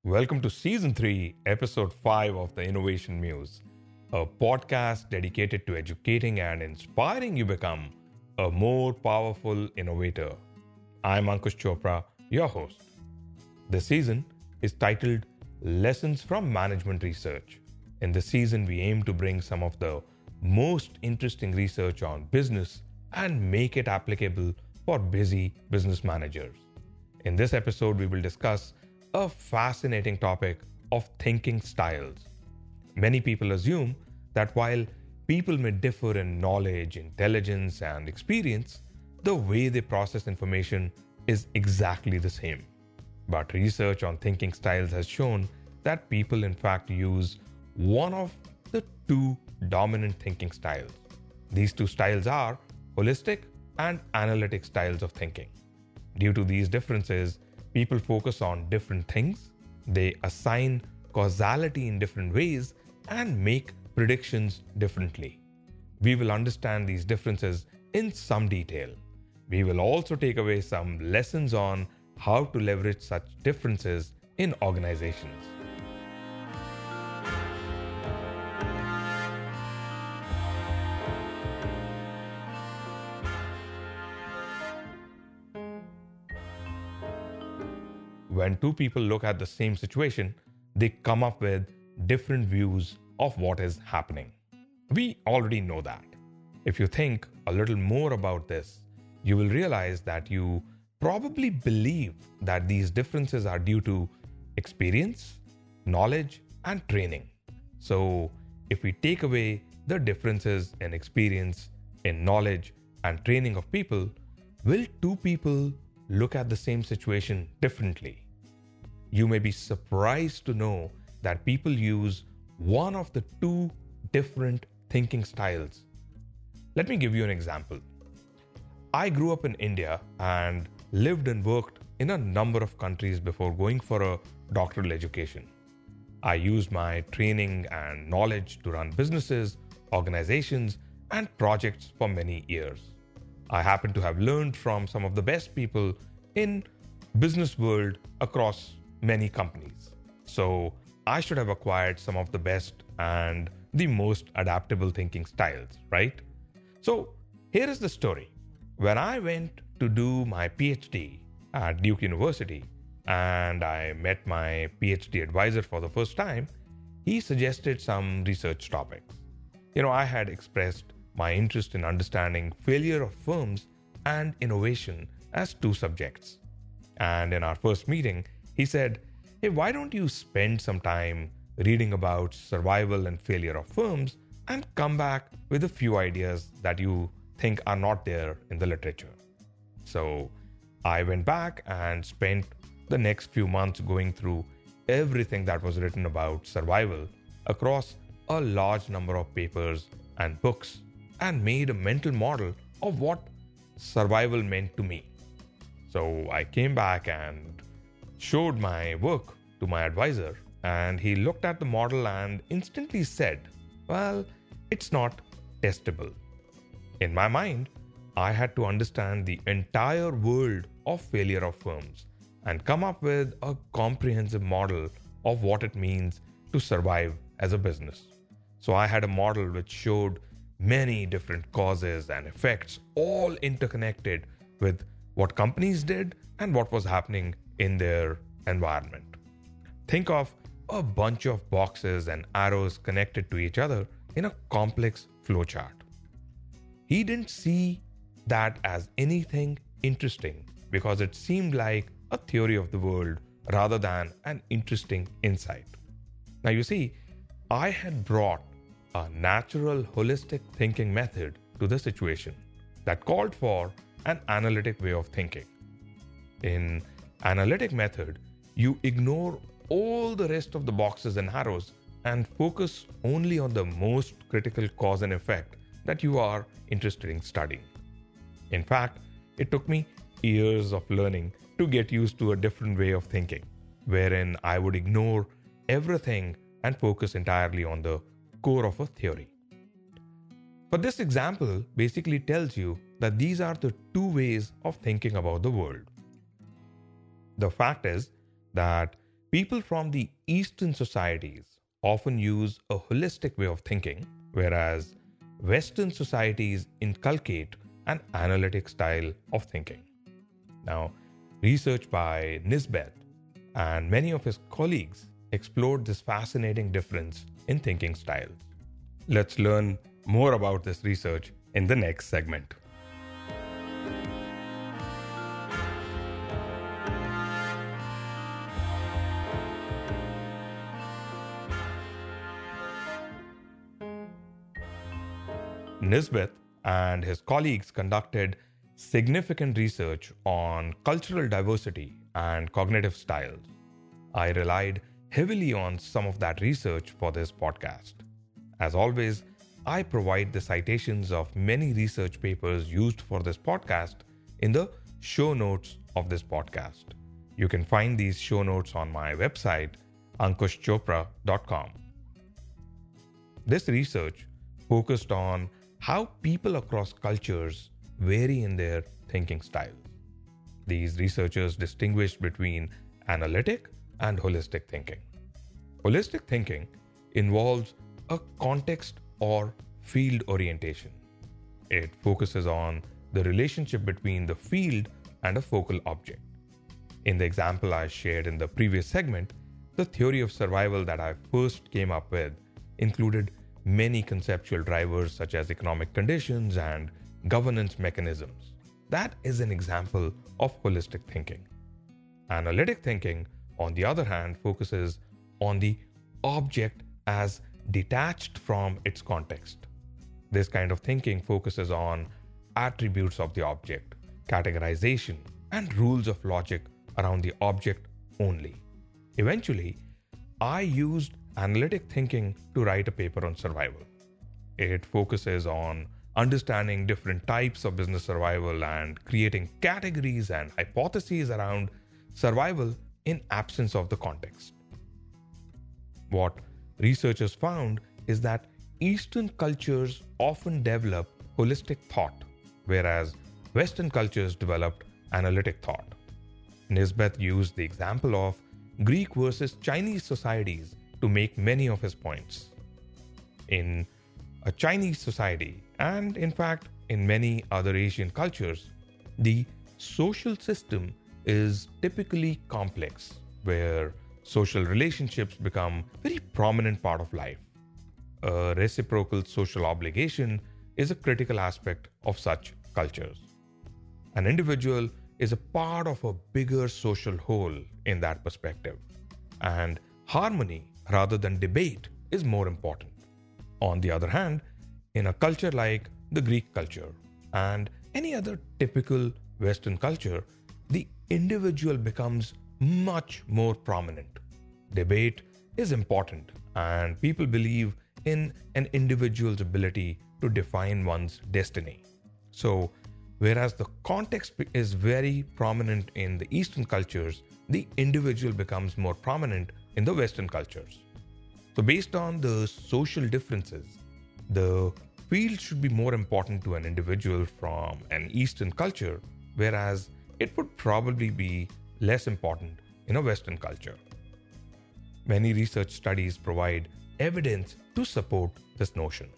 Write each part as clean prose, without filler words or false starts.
Welcome to Season 3, Episode 5 of The Innovation Muse, a podcast dedicated to educating and inspiring you become a more powerful innovator. I'm Ankush Chopra, your host. This season is titled Lessons from Management Research. In this season, we aim to bring some of the most interesting research on business and make it applicable for busy business managers. In this episode, we will discuss a fascinating topic of thinking styles. Many people assume that while people may differ in knowledge, intelligence, and experience, the way they process information is exactly the same. But research on thinking styles has shown that people, in fact, use one of the two dominant thinking styles. These two styles are holistic and analytic styles of thinking. Due to these differences, people focus on different things, they assign causality in different ways, and make predictions differently. We will understand these differences in some detail. We will also take away some lessons on how to leverage such differences in organizations. When two people look at the same situation, they come up with different views of what is happening. We already know that. If you think a little more about this, you will realize that you probably believe that these differences are due to experience, knowledge, and training. So, if we take away the differences in experience, in knowledge, and training of people, will two people look at the same situation differently? You may be surprised to know that people use one of the two different thinking styles. Let me give you an example. I grew up in India and lived and worked in a number of countries before going for a doctoral education. I used my training and knowledge to run businesses, organizations, and projects for many years. I happen to have learned from some of the best people in business world across many companies. So I should have acquired some of the best and the most adaptable thinking styles, right? So here is the story. When I went to do my PhD at Duke University and I met my PhD advisor for the first time, he suggested some research topics. I had expressed my interest in understanding failure of firms and innovation as two subjects. And in our first meeting, he said, "Hey, why don't you spend some time reading about survival and failure of firms and come back with a few ideas that you think are not there in the literature?" So I went back and spent the next few months going through everything that was written about survival across a large number of papers and books and made a mental model of what survival meant to me. So I came back and showed my work to my advisor, and he looked at the model and instantly said, "Well, it's not testable." In my mind, I had to understand the entire world of failure of firms and come up with a comprehensive model of what it means to survive as a business. So I had a model which showed many different causes and effects, all interconnected with what companies did and what was happening in their environment. Think of a bunch of boxes and arrows connected to each other in a complex flowchart. He didn't see that as anything interesting because it seemed like a theory of the world rather than an interesting insight. Now you see, I had brought a natural holistic thinking method to the situation that called for an analytic way of thinking. In analytic method, you ignore all the rest of the boxes and arrows and focus only on the most critical cause and effect that you are interested in studying. In fact, it took me years of learning to get used to a different way of thinking, wherein I would ignore everything and focus entirely on the core of a theory. But this example basically tells you that these are the two ways of thinking about the world. The fact is that People from the Eastern societies often use a holistic way of thinking, whereas Western societies inculcate an analytic style of thinking. Now, research by Nisbet and many of his colleagues explored this fascinating difference in thinking styles. Let's learn more about this research in the next segment. Nisbet and his colleagues conducted significant research on cultural diversity and cognitive styles. I relied heavily on some of that research for this podcast. As always, I provide the citations of many research papers used for this podcast in the show notes of this podcast. You can find these show notes on my website, ankushchopra.com. This research focused on how people across cultures vary in their thinking styles. These researchers distinguished between analytic and holistic thinking. Holistic thinking involves a context or field orientation. It focuses on the relationship between the field and a focal object. In the example I shared in the previous segment, the theory of survival that I first came up with included many conceptual drivers such as economic conditions and governance mechanisms. That is an example of holistic thinking. Analytic thinking, on the other hand, focuses on the object as detached from its context. This kind of thinking focuses on attributes of the object, categorization, and rules of logic around the object only. Eventually, I used analytic thinking to write a paper on survival. It focuses on understanding different types of business survival and creating categories and hypotheses around survival in absence of the context. What researchers found is that Eastern cultures often develop holistic thought, whereas Western cultures developed analytic thought. Nisbet used the example of Greek versus Chinese societies to make many of his points. In a Chinese society, and in fact in many other Asian cultures, the social system is typically complex, where social relationships become a very prominent part of life. A reciprocal social obligation is a critical aspect of such cultures. An individual is a part of a bigger social whole in that perspective, and harmony rather than debate is more important. On the other hand, in a culture like the Greek culture and any other typical Western culture, the individual becomes much more prominent. Debate is important, and people believe in an individual's ability to define one's destiny. So, whereas the context is very prominent in the Eastern cultures, the individual becomes more prominent in the Western cultures. So, based on the social differences, the field should be more important to an individual from an Eastern culture, whereas it would probably be less important in a Western culture. Many research studies provide evidence to support this notion.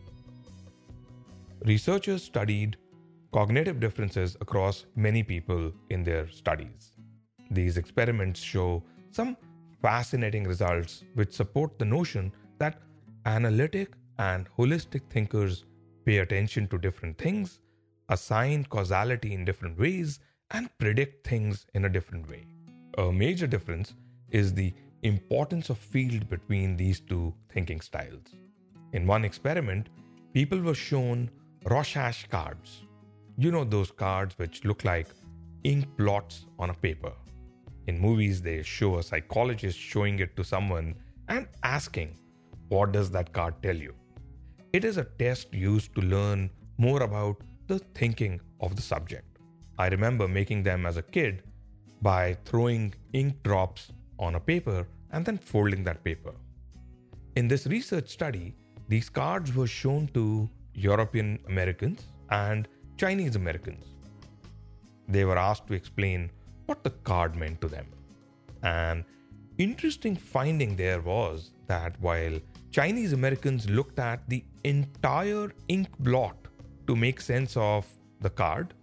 Researchers studied cognitive differences across many people in their studies. These experiments show some fascinating results which support the notion that analytic and holistic thinkers pay attention to different things, assign causality in different ways, and predict things in a different way. A major difference is the importance of field between these two thinking styles. In one experiment, people were shown Rorschach cards. You know those cards which look like ink blots on a paper. In movies, they show a psychologist showing it to someone and asking, "What does that card tell you?" It is a test used to learn more about the thinking of the subject. I remember making them as a kid by throwing ink drops on a paper and then folding that paper. In this research study, these cards were shown to European Americans and Chinese Americans. They were asked to explain what the card meant to them. And interesting finding there was that while Chinese Americans looked at the entire ink blot to make sense of the card,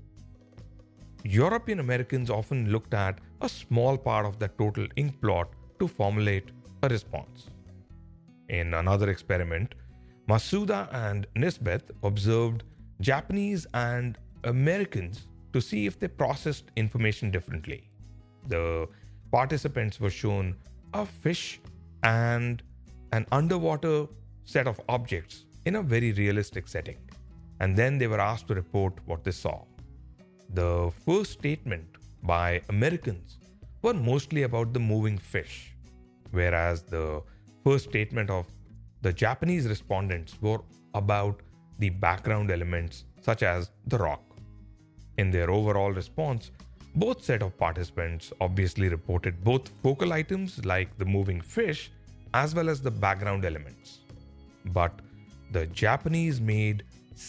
European Americans often looked at a small part of the total ink blot to formulate a response. In another experiment, Masuda and Nisbet observed Japanese and Americans to see if they processed information differently. The participants were shown a fish and an underwater set of objects in a very realistic setting, and then they were asked to report what they saw. The first statement by Americans were mostly about the moving fish, whereas the first statement of the Japanese respondents were about the background elements such as the rock. In their overall response, both set of participants obviously reported both focal items like the moving fish as well as the background elements. But the Japanese made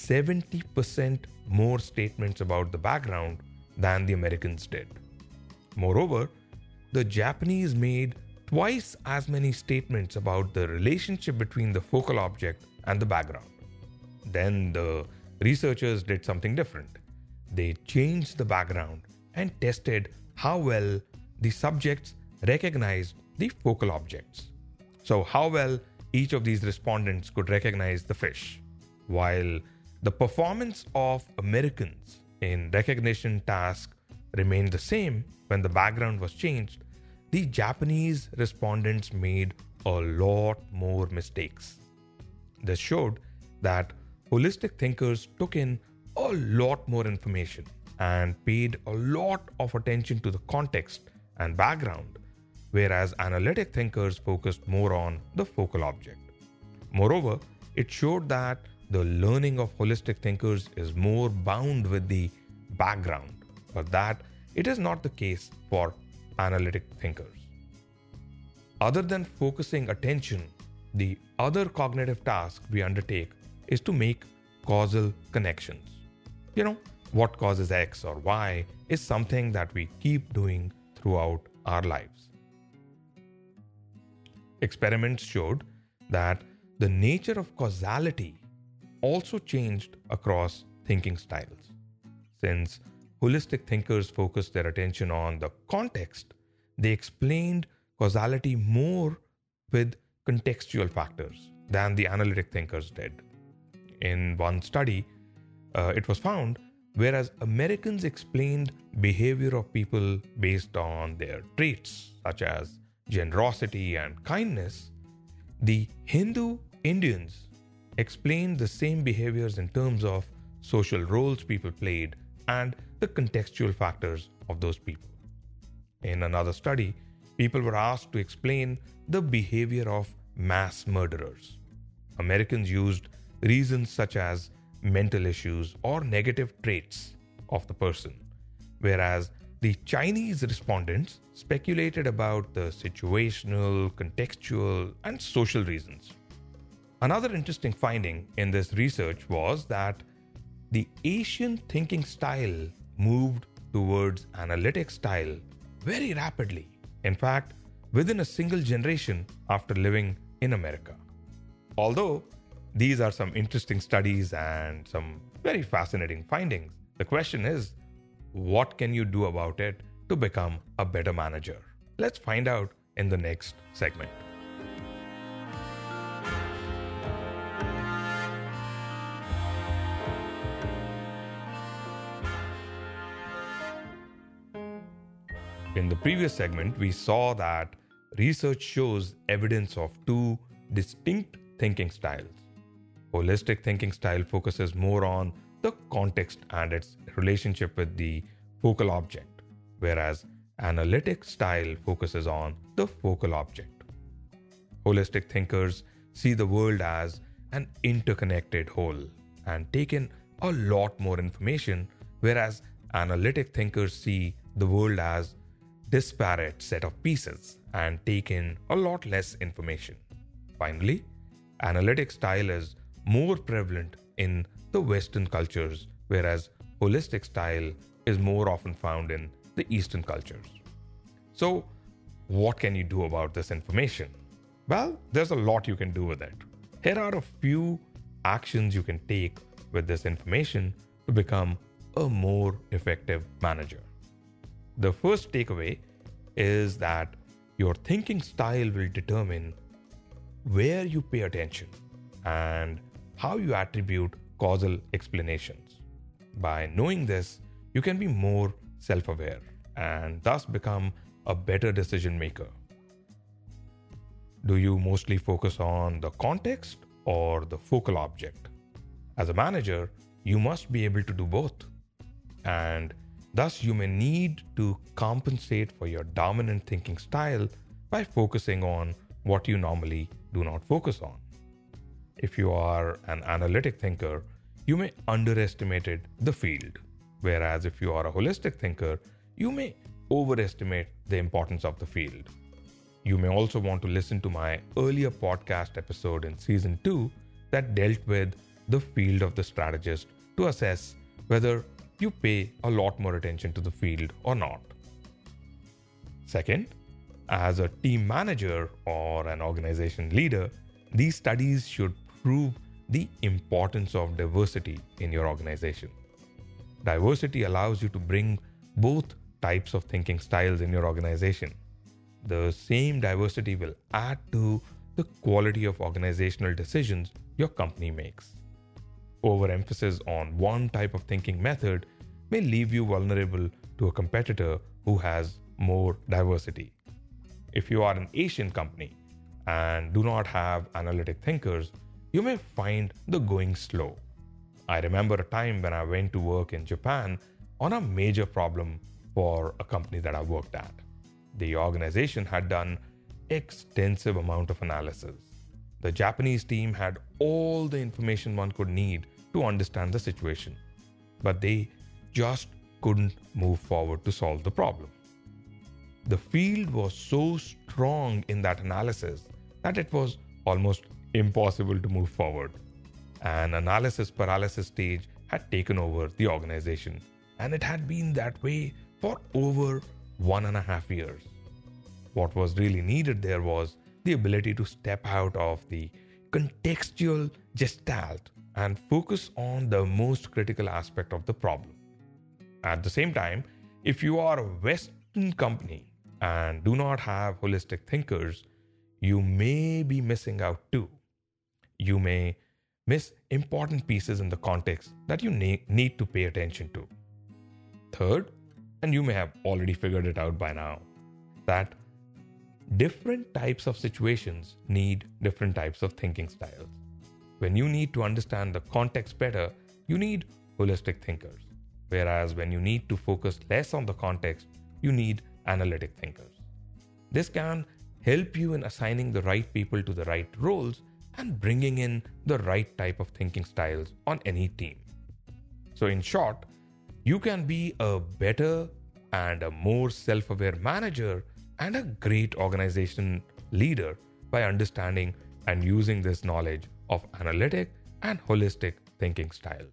70% more statements about the background than the Americans did. Moreover, the Japanese made twice as many statements about the relationship between the focal object and the background. Then the researchers did something different. They changed the background and tested how well the subjects recognized the focal objects. So, how well each of these respondents could recognize the fish. While the performance of Americans in recognition task remained the same when the background was changed, the Japanese respondents made a lot more mistakes. This showed that holistic thinkers took in a lot more information and paid a lot of attention to the context and background, whereas analytic thinkers focused more on the focal object. Moreover, it showed that the learning of holistic thinkers is more bound with the background, but that it is not the case for analytic thinkers. Other than focusing attention, the other cognitive task we undertake is to make causal connections. What causes X or Y is something that we keep doing throughout our lives. Experiments showed that the nature of causality also changed across thinking styles. Since holistic thinkers focused their attention on the context, they explained causality more with contextual factors than the analytic thinkers did. In one study, it was found whereas Americans explained behavior of people based on their traits such as generosity and kindness, the Hindu Indians explained the same behaviors in terms of social roles people played and the contextual factors of those people. In another study, people were asked to explain the behavior of mass murderers. Americans used reasons such as mental issues or negative traits of the person, whereas the Chinese respondents speculated about the situational, contextual, and social reasons. Another interesting finding in this research was that the Asian thinking style moved towards analytic style very rapidly. In fact, within a single generation after living in America. Although these are some interesting studies and some very fascinating findings, the question is, what can you do about it to become a better manager? Let's find out in the next segment. In the previous segment, we saw that research shows evidence of two distinct thinking styles. Holistic thinking style focuses more on the context and its relationship with the focal object, whereas analytic style focuses on the focal object. Holistic thinkers see the world as an interconnected whole and take in a lot more information, whereas analytic thinkers see the world as disparate set of pieces and take in a lot less information. Finally, analytic style is more prevalent in the Western cultures, whereas holistic style is more often found in the Eastern cultures. So, what can you do about this information? Well, there's a lot you can do with it. Here are a few actions you can take with this information to become a more effective manager. The first takeaway is that your thinking style will determine where you pay attention and how you attribute causal explanations. By knowing this, you can be more self-aware and thus become a better decision maker. Do you mostly focus on the context or the focal object? As a manager, you must be able to do both. And thus, you may need to compensate for your dominant thinking style by focusing on what you normally do not focus on. If you are an analytic thinker, you may underestimate the field. Whereas if you are a holistic thinker, you may overestimate the importance of the field. You may also want to listen to my earlier podcast episode in season 2 that dealt with the field of the strategist to assess whether you pay a lot more attention to the field or not. Second, as a team manager or an organization leader, these studies should prove the importance of diversity in your organization. Diversity allows you to bring both types of thinking styles in your organization. The same diversity will add to the quality of organizational decisions your company makes. Overemphasis on one type of thinking method may leave you vulnerable to a competitor who has more diversity. If you are an Asian company and do not have analytic thinkers, you may find the going slow. I remember a time when I went to work in Japan on a major problem for a company that I worked at. The organization had done extensive amount of analysis. The Japanese team had all the information one could need to understand the situation, but they just couldn't move forward to solve the problem. The field was so strong in that analysis that it was almost impossible to move forward. An analysis paralysis stage had taken over the organization, and it had been that way for over 1.5 years. What was really needed there was the ability to step out of the contextual gestalt and focus on the most critical aspect of the problem. At the same time, if you are a Western company and do not have holistic thinkers, you may be missing out too. You may miss important pieces in the context that you need to pay attention to. Third, and you may have already figured it out by now, that different types of situations need different types of thinking styles. When you need to understand the context better, you need holistic thinkers. Whereas when you need to focus less on the context, you need analytic thinkers. This can help you in assigning the right people to the right roles and bringing in the right type of thinking styles on any team. So in short, you can be a better and a more self-aware manager and a great organization leader by understanding and using this knowledge of analytic and holistic thinking styles.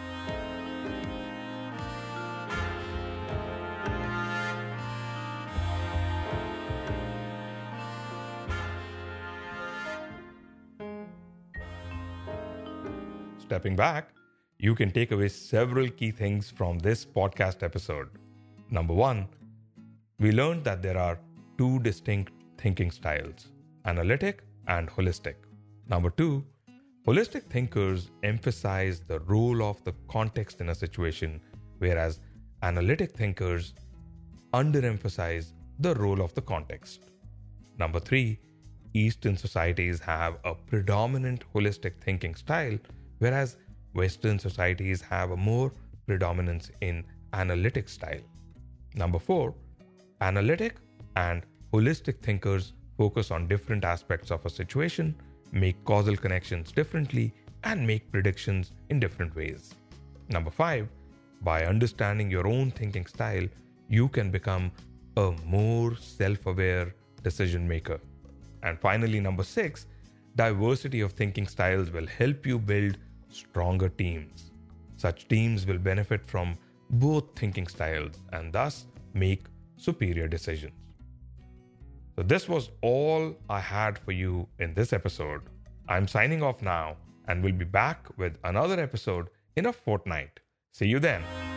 Stepping back, you can take away several key things from this podcast episode. Number 1, we learned that there are 2 distinct thinking styles, analytic and holistic. Number 2, holistic thinkers emphasize the role of the context in a situation, whereas analytic thinkers underemphasize the role of the context. Number 3, Eastern societies have a predominant holistic thinking style, whereas Western societies have a more predominance in analytic style. Number 4, analytic and holistic thinkers focus on different aspects of a situation, make causal connections differently, and make predictions in different ways. Number 5, by understanding your own thinking style, you can become a more self-aware decision maker. And finally, number 6, diversity of thinking styles will help you build stronger teams. Such teams will benefit from both thinking styles and thus make superior decisions. So, this was all I had for you in this episode. I'm signing off now and will be back with another episode in a fortnight. See you then.